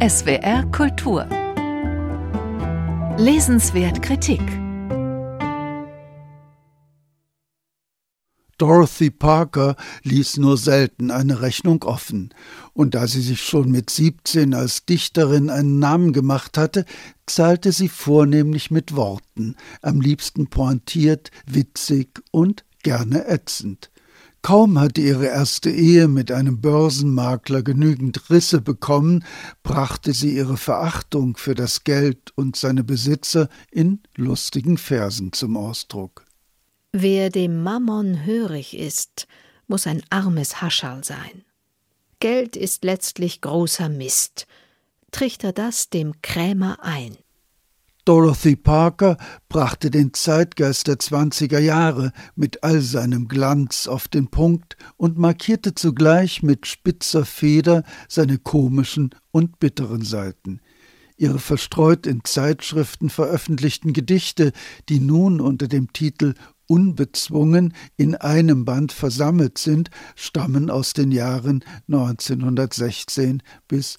SWR Kultur. Lesenswert Kritik. Dorothy Parker ließ nur selten eine Rechnung offen. Und da sie sich schon mit 17 als Dichterin einen Namen gemacht hatte, zahlte sie vornehmlich mit Worten, am liebsten pointiert, witzig und gerne ätzend. Kaum hatte ihre erste Ehe mit einem Börsenmakler genügend Risse bekommen, brachte sie ihre Verachtung für das Geld und seine Besitzer in lustigen Versen zum Ausdruck. Wer dem Mammon hörig ist, muss ein armes Hascherl sein. Geld ist letztlich großer Mist. Trichter das dem Krämer ein. Dorothy Parker brachte den Zeitgeist der 20er Jahre mit all seinem Glanz auf den Punkt und markierte zugleich mit spitzer Feder seine komischen und bitteren Seiten. Ihre verstreut in Zeitschriften veröffentlichten Gedichte, die nun unter dem Titel Unbezwungen in einem Band versammelt sind, stammen aus den Jahren 1916 bis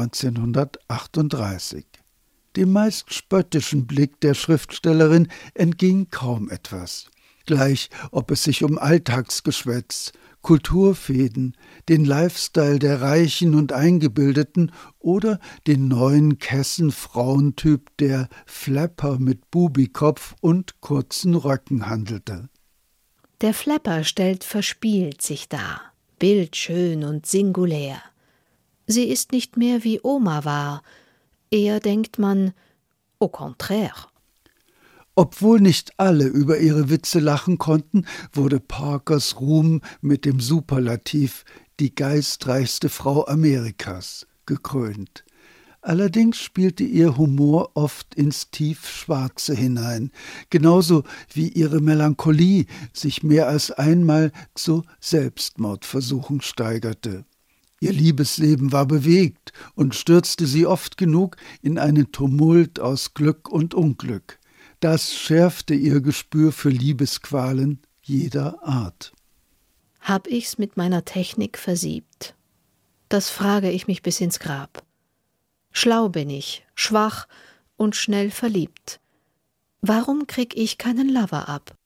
1938. Dem meist spöttischen Blick der Schriftstellerin entging kaum etwas. Gleich ob es sich um Alltagsgeschwätz, Kulturfäden, den Lifestyle der Reichen und Eingebildeten oder den neuen Kessen-Frauentyp der Flapper mit Bubikopf und kurzen Röcken handelte. Der Flapper stellt verspielt sich dar, bildschön und singulär. Sie ist nicht mehr wie Oma war, eher denkt man, au contraire. Obwohl nicht alle über ihre Witze lachen konnten, wurde Parkers Ruhm mit dem Superlativ »die geistreichste Frau Amerikas« gekrönt. Allerdings spielte ihr Humor oft ins Tiefschwarze hinein, genauso wie ihre Melancholie sich mehr als einmal zu Selbstmordversuchen steigerte. Ihr Liebesleben war bewegt und stürzte sie oft genug in einen Tumult aus Glück und Unglück. Das schärfte ihr Gespür für Liebesqualen jeder Art. Hab ich's mit meiner Technik versiebt? Das frage ich mich bis ins Grab. Schlau bin ich, schwach und schnell verliebt. Warum krieg ich keinen Lover ab?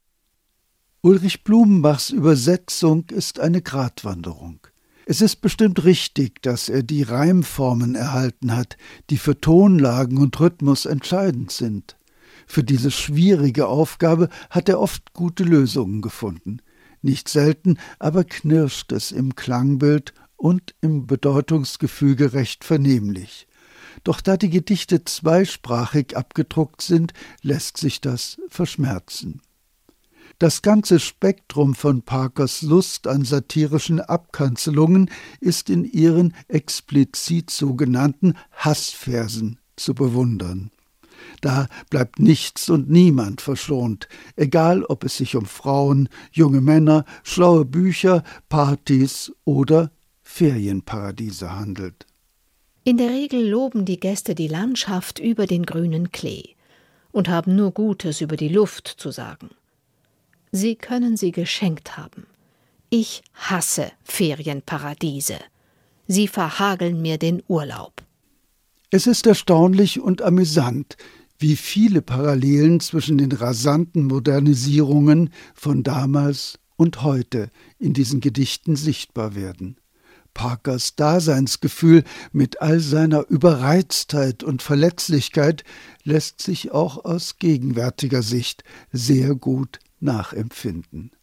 Ulrich Blumenbachs Übersetzung ist eine Gratwanderung. Es ist bestimmt richtig, dass er die Reimformen erhalten hat, die für Tonlagen und Rhythmus entscheidend sind. Für diese schwierige Aufgabe hat er oft gute Lösungen gefunden. Nicht selten aber knirscht es im Klangbild und im Bedeutungsgefüge recht vernehmlich. Doch da die Gedichte zweisprachig abgedruckt sind, lässt sich das verschmerzen. Das ganze Spektrum von Parkers Lust an satirischen Abkanzelungen ist in ihren explizit sogenannten Hassversen zu bewundern. Da bleibt nichts und niemand verschont, egal ob es sich um Frauen, junge Männer, schlaue Bücher, Partys oder Ferienparadiese handelt. In der Regel loben die Gäste die Landschaft über den grünen Klee und haben nur Gutes über die Luft zu sagen. Sie können sie geschenkt haben. Ich hasse Ferienparadiese. Sie verhageln mir den Urlaub. Es ist erstaunlich und amüsant, wie viele Parallelen zwischen den rasanten Modernisierungen von damals und heute in diesen Gedichten sichtbar werden. Parkers Daseinsgefühl mit all seiner Überreiztheit und Verletzlichkeit lässt sich auch aus gegenwärtiger Sicht sehr gut nachempfinden.